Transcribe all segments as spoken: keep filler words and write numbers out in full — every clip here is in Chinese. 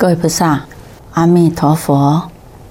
各位菩萨，阿弥陀佛。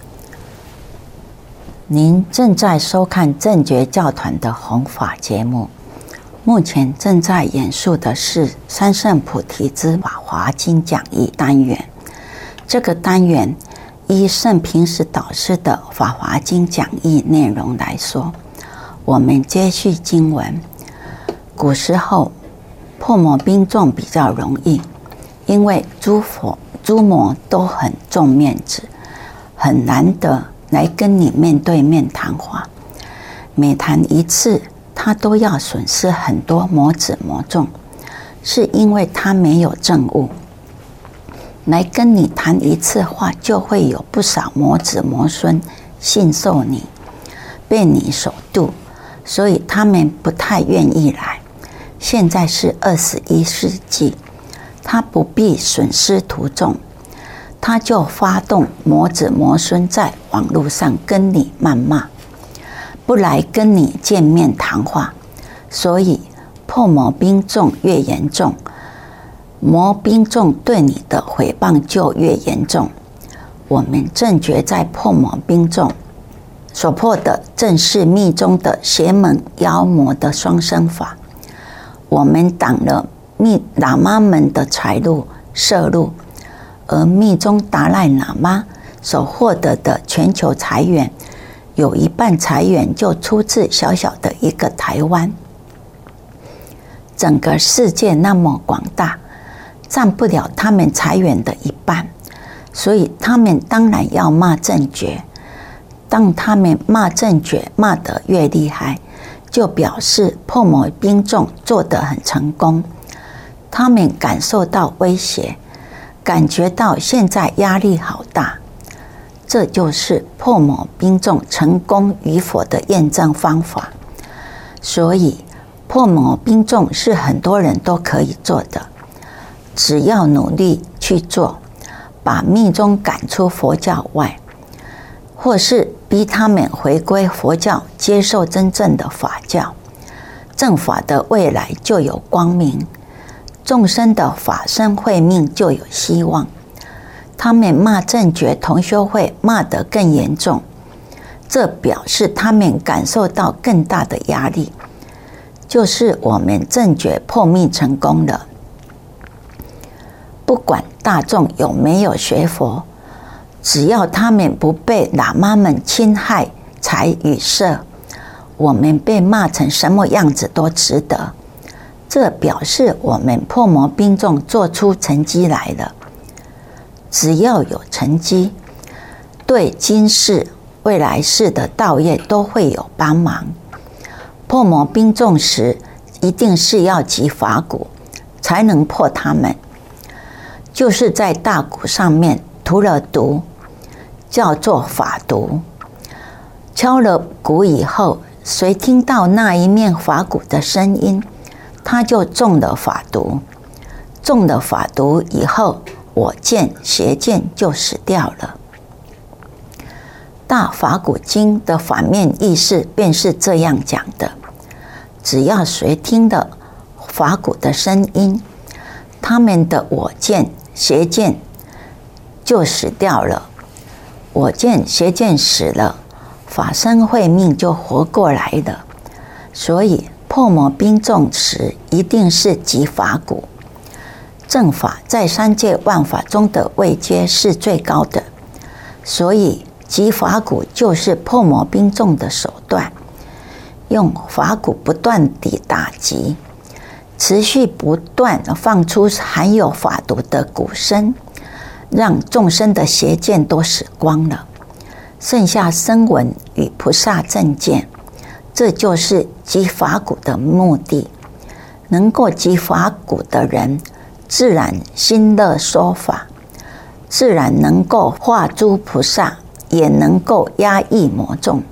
您正在收看正觉教团的弘法节目，目前正在演述的是三圣菩提之法华经讲义单元。这个单元依圣平时导师的法华经讲义内容来说，我们接续经文。古时候破魔兵众比较容易，因为诸佛诸魔都很重面子，很难得来跟你面对面谈话。每谈一次，他都要损失很多魔子魔众，是因为他没有证悟。来跟你谈一次话，就会有不少魔子魔孙信受你，被你所度，所以他们不太愿意来。现在是二十一世纪，他不必损失徒众，他就发动魔子魔孙在网络上跟你谩骂，不来跟你见面谈话，所以破魔兵众越严重，魔兵众对你的诽谤就越严重。我们正觉在破魔兵众所破的，正是密宗的邪门妖魔的双生法。我们挡了密喇嘛们的财路摄入，而密宗达赖喇嘛所获得的全球财源，有一半财源就出自小小的一个台湾。整个世界那么广大，占不了他们财源的一半，所以他们当然要骂正觉。当他们骂正觉骂得越厉害，就表示破魔兵众做得很成功。他们感受到威胁，感觉到现在压力好大，这就是破魔兵众成功与否的验证方法。所以破魔兵众是很多人都可以做的，只要努力去做，把密宗赶出佛教外，或是逼他们回归佛教，接受真正的法教，正法的未来就有光明，众生的法身慧命就有希望。他们骂正觉同修会骂得更严重，这表示他们感受到更大的压力，就是我们正觉破密成功了。不管大众有没有学佛，只要他们不被喇嘛们侵害财与色，我们被骂成什么样子都值得。这表示我们破魔兵众做出成绩来了。只要有成绩，对今世未来世的道业都会有帮忙。破魔兵众时，一定是要集法鼓才能破他们，就是在大鼓上面涂了毒，叫做法毒。敲了鼓以后，谁听到那一面法鼓的声音，他就中了法毒。中了法毒以后，我见邪见就死掉了。大法鼓经的反面意思便是这样讲的：只要谁听了法鼓的声音，他们的我见邪见就死掉了。我见邪见死了，法身慧命就活过来了。所以破魔兵众时，一定是集法鼓。正法在三界万法中的位阶是最高的，所以集法鼓就是破魔兵众的手段。用法鼓不断地打击，持续不断放出含有法毒的鼓声，让众生的邪见都死光了，剩下声闻与菩萨正见。这就是集法鼓的目的。能够集法鼓的人，自然心乐说法，自然能够化诸菩萨，也能够压抑魔众。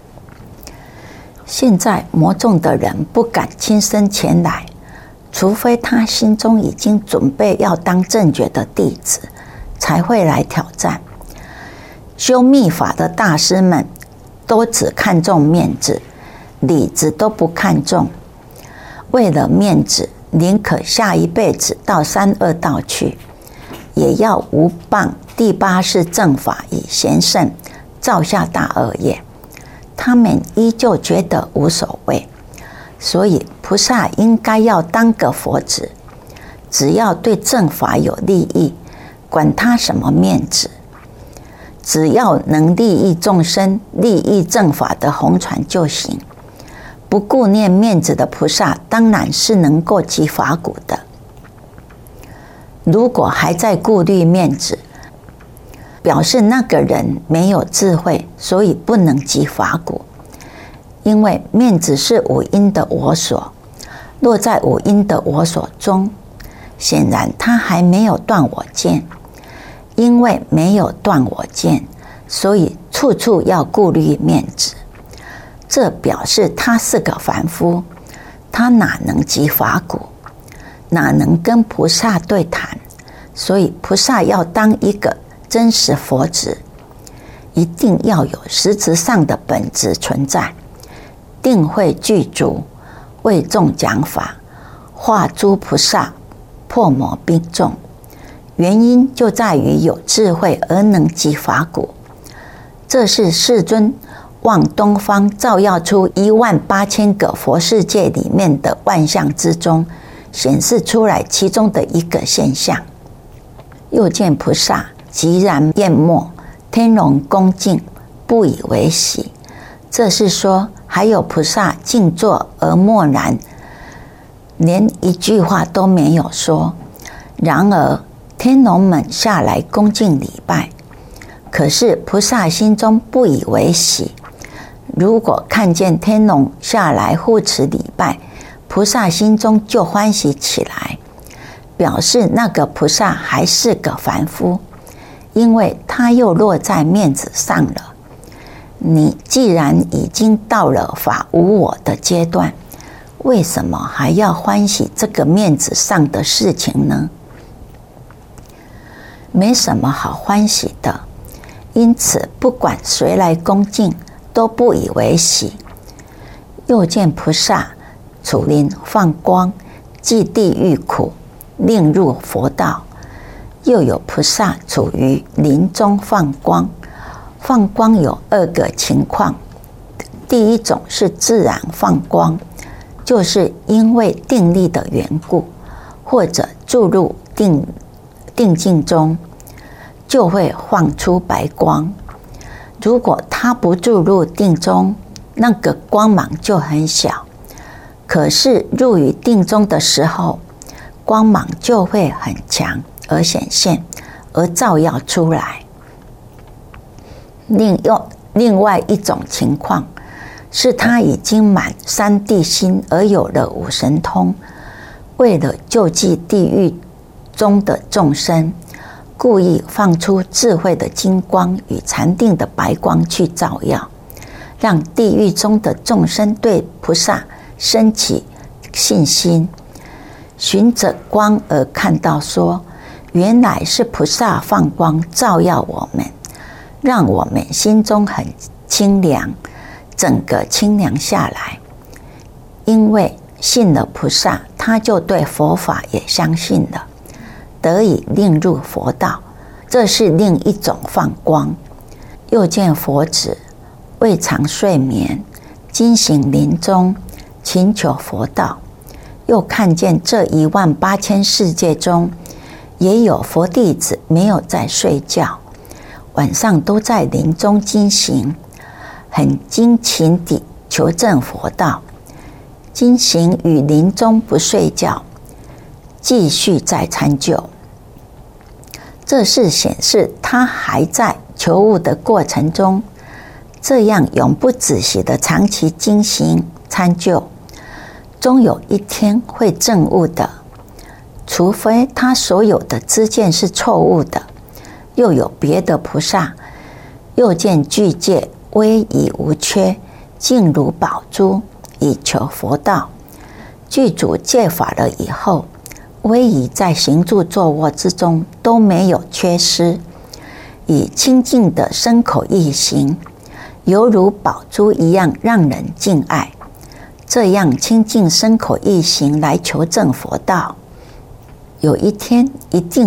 现在魔众的人不敢亲身前来，除非他心中已经准备要当正觉的弟子，才会来挑战。修密法的大师们都只看重面子，里子都不看重。为了面子，宁可下一辈子到三恶道去， 也要无谤第八世正法以贤圣，造下大恶业。他们依旧觉得无所谓，所以菩萨应该要当个佛子，只要对正法有利益，管他什么面子，只要能利益众生、利益正法的弘传就行。不顾念面子的菩萨，当然是能够集法谷的。如果还在顾虑面子，表示那个人没有智慧，所以不能集法谷。因为面子是五阴的我所，落在五阴的我所中，显然他还没有断我见。因为没有断我见，所以处处要顾虑面子。这表示他是个凡夫，他哪能集法谷，哪能跟菩萨对谈？所以菩萨要当一个真实佛子，一定要有实质上的本质存在，定慧具足，为众讲法，化诸菩萨，破魔兵众。原因就在于有智慧而能集法谷。这是世尊往东方照耀出一万八千个佛世界里面的万象之中，显示出来其中的一个现象。又见菩萨寂然淹没，天龙恭敬，不以为喜。这是说还有菩萨静坐而默然，连一句话都没有说。然而天龙们下来恭敬礼拜，可是菩萨心中不以为喜。如果看见天龙下来护持礼拜，菩萨心中就欢喜起来，表示那个菩萨还是个凡夫，因为他又落在面子上了。你既然已经到了法无我的阶段，为什么还要欢喜这个面子上的事情呢？没什么好欢喜的，因此不管谁来恭敬，都不以为喜。又见菩萨处林放光，济地狱苦，令入佛道。又有菩萨处于林中放光。放光有二个情况，第一种是自然放光，就是因为定力的缘故，或者注入定定境中，就会放出白光。如果它不注入定中，那个光芒就很小，可是入于定中的时候，光芒就会很强而显现，而照耀出来。另用另外一种情况，是他已经满三谛心而有了五神通，为了救济地狱中的众生，故意放出智慧的金光与禅定的白光去照耀，让地狱中的众生对菩萨升起信心，循着光而看到说，原来是菩萨放光照耀我们，让我们心中很清凉，整个清凉下来。因为信了菩萨，他就对佛法也相信了，得以令入佛道，这是另一种放光。又见佛子未尝睡眠，精行林中，勤求佛道。又看见这一万八千世界中，也有佛弟子没有在睡觉，晚上都在林中精行，很精勤地求证佛道。精行与林中不睡觉，继续在参究。这是显示他还在求悟的过程中，这样永不止息的长期精行参究，终有一天会证悟的。除非他所有的知见是错误的，又有别的菩萨，又见具戒威仪无缺，静如宝珠，以求佛道。具足戒法了以后，威仪在行住坐卧之中都没有缺失，以清净的身口意行，犹如宝珠一样让人敬爱。这样清净身口意行来求证佛道，有一天一定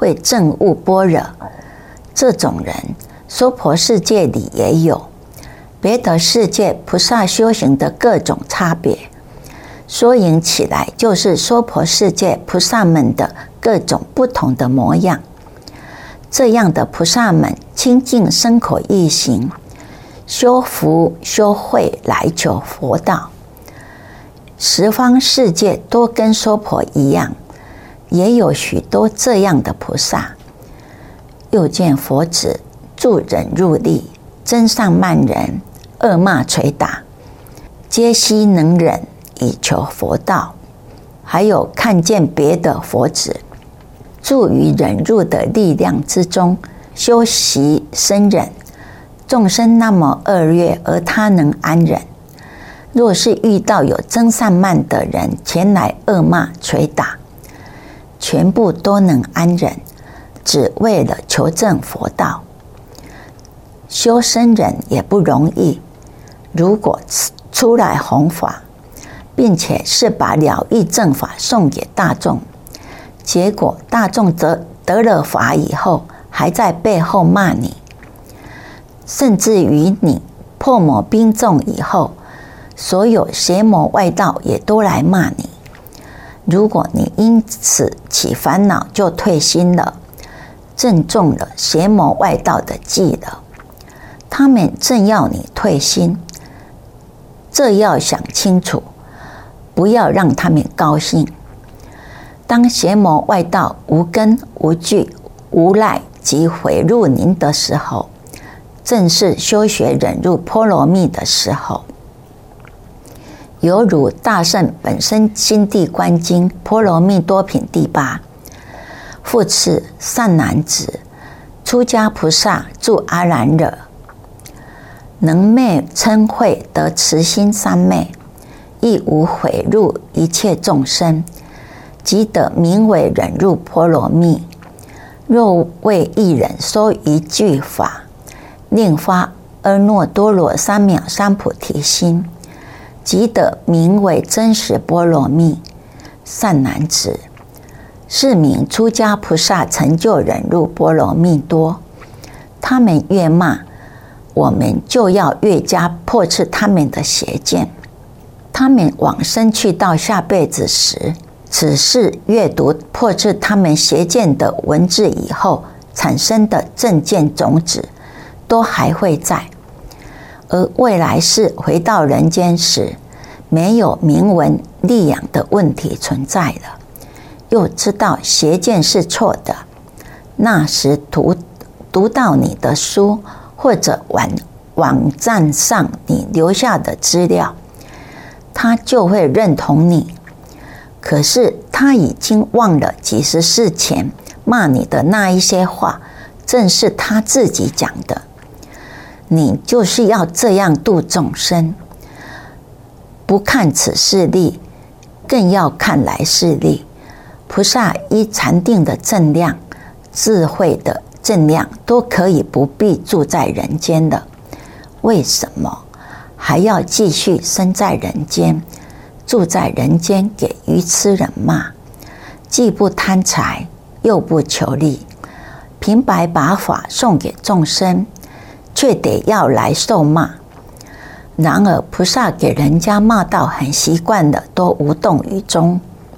会证悟般若。这种人，娑婆世界里也有，别的世界菩萨修行的各种差别，缩影起来就是娑婆世界菩萨们的各种不同的模样。这样的菩萨们清净身口意行，修福修慧来求佛道。十方世界都跟娑婆一样，也有许多这样的菩萨。又见佛子助忍入力，真上慢人，恶骂捶打，皆悉能忍以求佛道。还有看见别的佛子助于忍入的力量之中，修习生忍，众生那么恶劣，而他能安忍。若是遇到有真善慢的人前来恶骂捶打，全部都能安忍，只为了求证佛道。修生忍也不容易，如果出来弘法，并且是把了义正法送给大众，结果大众得得了法以后，还在背后骂你，甚至于你破魔兵众以后，所有邪魔外道也都来骂你。如果你因此起烦恼，就退心了，正中了邪魔外道的计了。他们正要你退心，这要想清楚，不要让他们高兴。当邪魔外道无根无据无赖及毁入您的时候，正是修学忍辱波罗蜜的时候。犹如大圣本生心地观经波罗蜜多品第八，复次善男子，出家菩萨住阿兰若，能昧嗔恚得慈心三昧，亦无毁入一切众生，即得名为忍辱波罗蜜。若为一人说一句法，令发阿耨多罗三藐三菩提心，即得名为真实波罗蜜。善男子，是名出家菩萨成就忍辱波罗蜜多。他们越骂，我们就要越加破斥他们的邪见。他们往生去到下辈子时，此事阅读破斥他们邪见的文字以后产生的正见种子，都还会在。而未来世回到人间时，没有明文立养的问题存在了，又知道邪见是错的，那时读读到你的书或者网网站上你留下的资料，他就会认同你。可是他已经忘了几十世前骂你的那一些话，正是他自己讲的。你就是要这样度众生，不看此世力，更要看来世力。菩萨依禅定的正量、智慧的正量，都可以不必住在人间了。为什么还要继续生在人间，住在人间给愚痴人骂？既不贪财，又不求利，平白把法送给众生，却得要来受骂。然而菩萨给人家骂到很习惯了，都无动于衷，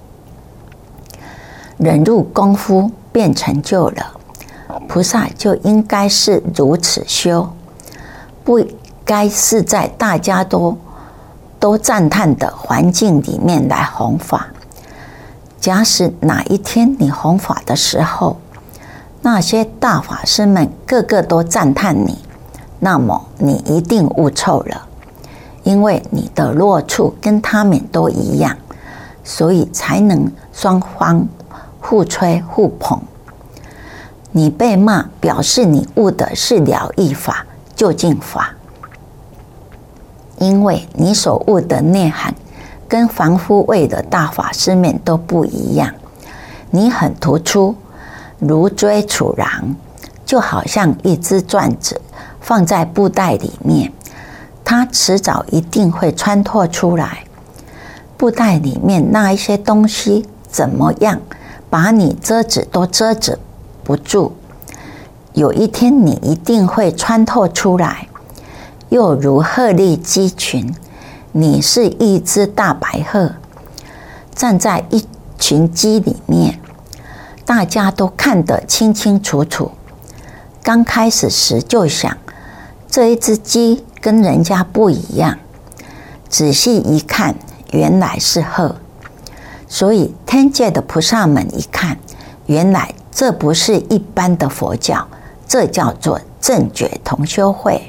忍辱功夫便成就了。菩萨就应该是如此修，不该是在大家都都赞叹的环境里面来弘法。假使哪一天你弘法的时候，那些大法师们个个都赞叹你，那么你一定悟臭了，因为你的落处跟他们都一样，所以才能双方互吹互捧。你被骂，表示你悟的是了义法、究竟法，因为你所悟的内涵跟凡夫位的大法师们都不一样。你很突出，如锥杵壤，就好像一只钻子放在布袋里面，它迟早一定会穿透出来。布袋里面那一些东西怎么样，把你遮止都遮止不住，有一天你一定会穿透出来。又如鹤立鸡群，你是一只大白鹤，站在一群鸡里面，大家都看得清清楚楚。刚开始时就想，这一只鸡跟人家不一样，仔细一看，原来是鹤。所以天界的菩萨们一看，原来这不是一般的佛教，这叫做正觉同修会，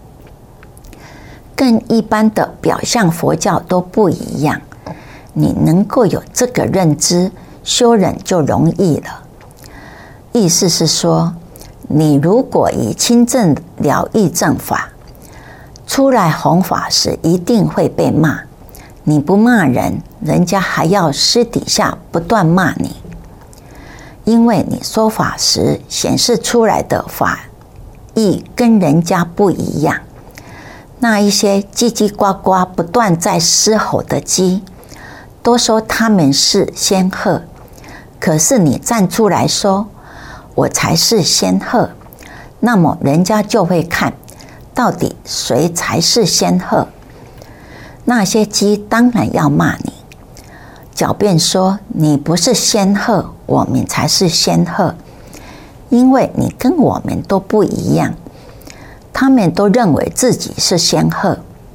跟一般的表象佛教都不一样。你能够有这个认知，修忍就容易了。意思是说，你如果以清正了义正法出来弘法时，一定会被骂。你不骂人，人家还要私底下不断骂你，因为你说法时显示出来的法义跟人家不一样。那一些叽叽呱呱不断在嘶吼的鸡，都说他们是仙鹤，可是你站出来说我才是仙鹤，那么人家就会看到底谁才是仙鹤。那些鸡当然要骂你，狡辩说你不是仙鹤，我们才是仙鹤，因为你跟我们都不一样。他们都认为自己是仙鹤，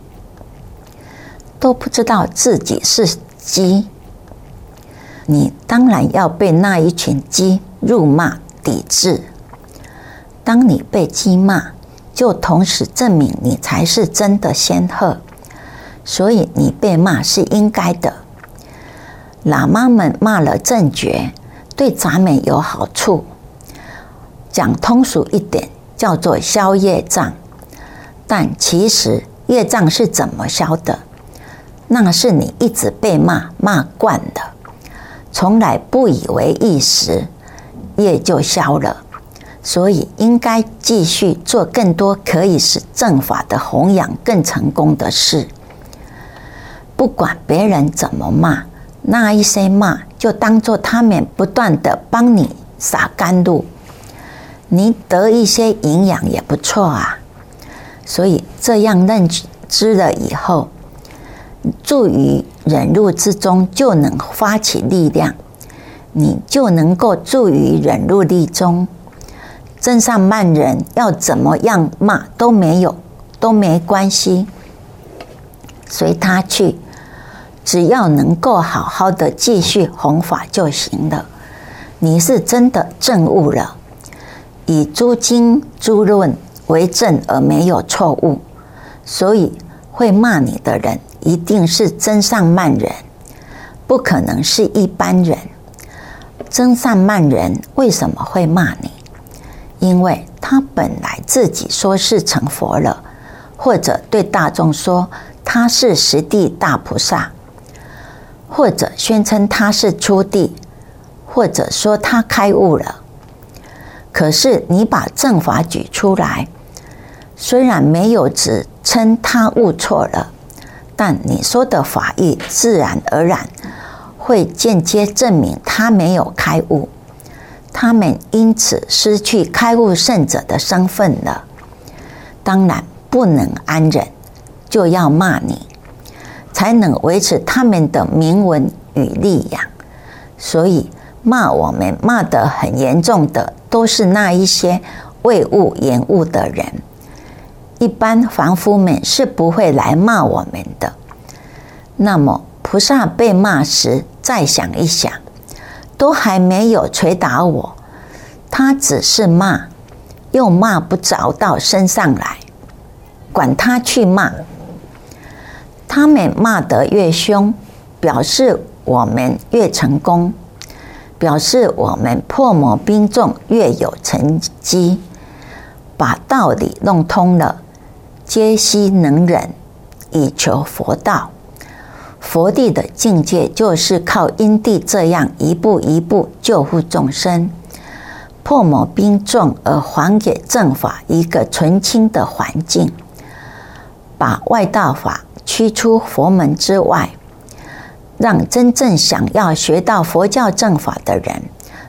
都不知道自己是鸡。你当然要被那一群鸡辱骂抵制。当你被鸡骂，就同时证明你才是真的仙鹤，所以你被骂是应该的。喇嘛们骂了正觉，对咱们有好处。讲通俗一点，叫做消业障。但其实业障是怎么消的？那是你一直被骂，骂惯了，从来不以为意时，业就消了。所以应该继续做更多可以使正法的弘扬更成功的事。不管别人怎么骂，那一些骂就当作他们不断的帮你洒甘露，你得一些营养也不错啊。所以这样认知了以后，住于忍辱之中，就能发起力量，你就能够住于忍辱力中。真善慢人要怎么样骂都没有都没关系，随他去，只要能够好好的继续弘法就行了。你是真的证悟了，以诸经诸论为证而没有错误，所以会骂你的人一定是真善慢人，不可能是一般人。真善慢人为什么会骂你？因为他本来自己说是成佛了，或者对大众说他是十地大菩萨，或者宣称他是初地，或者说他开悟了。可是你把正法举出来，虽然没有指称他悟错了，但你说的法义自然而然会间接证明他没有开悟，他们因此失去开悟圣者的身份了。当然不能安忍，就要骂你，才能维持他们的名闻与利养。所以骂我们骂得很严重的，都是那一些未悟延误的人。一般凡夫们是不会来骂我们的。那么菩萨被骂时，再想一想，都还没有捶打我，他只是骂，又骂不着到身上来，管他去骂。他们骂得越凶，表示我们越成功，表示我们破魔兵众越有成绩，把道理弄通了，皆悉能忍，以求佛道。佛地的境界就是靠因地这样一步一步救护众生，破魔兵众，而还给正法一个纯清的环境，把外道法驱出佛门之外，让真正想要学到佛教正法的人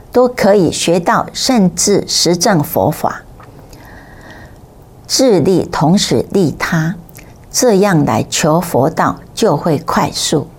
都可以学到甚至实证佛法，自利同时利他，这样来求佛道就会快速。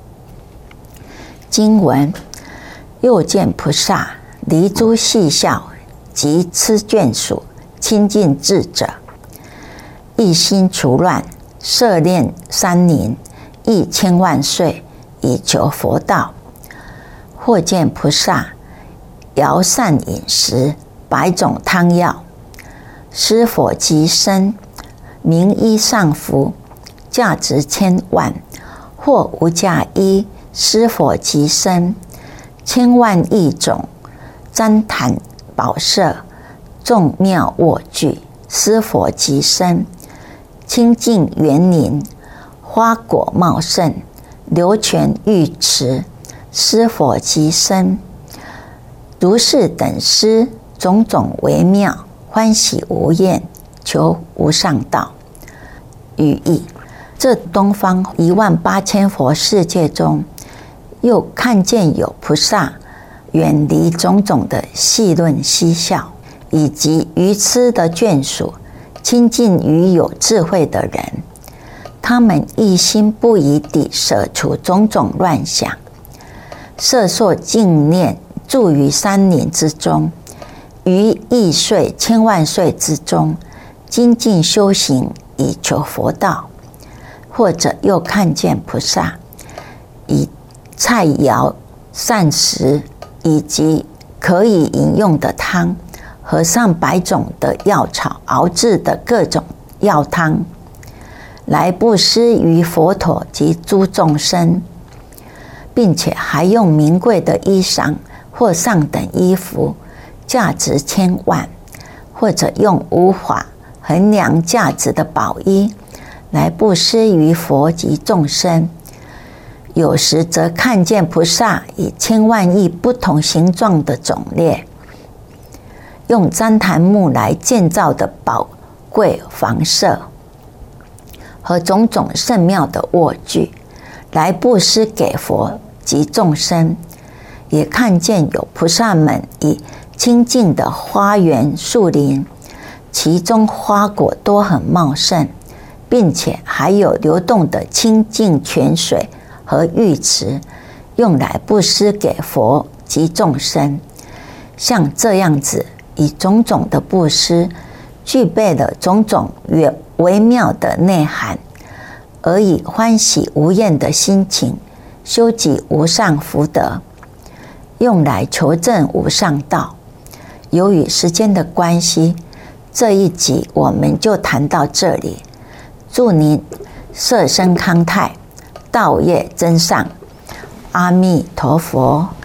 经文：又见菩萨离诸细笑，及痴眷属，亲近智者，一心除乱，摄念三年，一千万岁，以求佛道。或见菩萨肴膳饮食，百种汤药，施佛及身，名衣上服，价值千万；或无价衣，施佛及身，千万亿种，旃檀宝舍，众妙卧具，施佛及身，清净园林，花果茂盛，流泉浴池，施佛及身。如是等施，种种微妙，欢喜无厌，求无上道。语义：这东方一万八千佛世界中，又看见有菩萨远离种种的戏论嬉笑，以及愚痴的眷属，亲近于有智慧的人。他们一心不移地舍除种种乱想，摄受净念，住于三年之中，于亿岁千万岁之中，精进修行，以求佛道。或者又看见菩萨以菜肴膳食以及可以饮用的汤和上百种的药草熬制的各种药汤，来布施于佛陀及诸众生，并且还用名贵的衣裳或上等衣服，价值千万，或者用无法衡量价值的宝衣来布施于佛及众生。有时则看见菩萨以千万亿不同形状的种类，用旃檀木来建造的宝贵房舍和种种甚妙的卧具，来布施给佛及众生。也看见有菩萨们以清净的花园树林，其中花果多很茂盛，并且还有流动的清净泉水和浴池，用来布施给佛及众生。像这样子以种种的布施，具备了种种微妙的内涵，而以欢喜无厌的心情修集无上福德，用来求证无上道。由于时间的关系，这一集我们就谈到这里。祝您色身康泰，道业增上。阿弥陀佛。